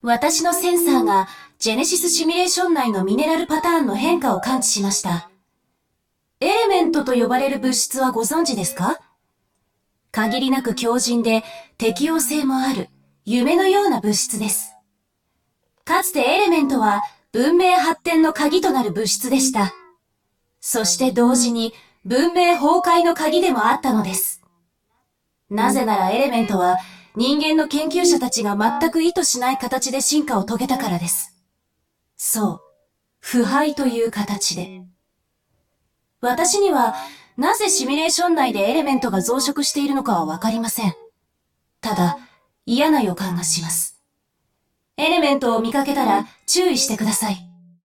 私のセンサーがジェネシスシミュレーション内のミネラルパターンの変化を感知しました。エレメントと呼ばれる物質はご存知ですか？限りなく強靭で適応性もある夢のような物質です。かつてエレメントは文明発展の鍵となる物質でした。そして同時に文明崩壊の鍵でもあったのです。なぜならエレメントは人間の研究者たちが全く意図しない形で進化を遂げたからです。そう、腐敗という形で。私にはなぜシミュレーション内でエレメントが増殖しているのかはわかりません。ただ、嫌な予感がします。エレメントを見かけたら注意してください。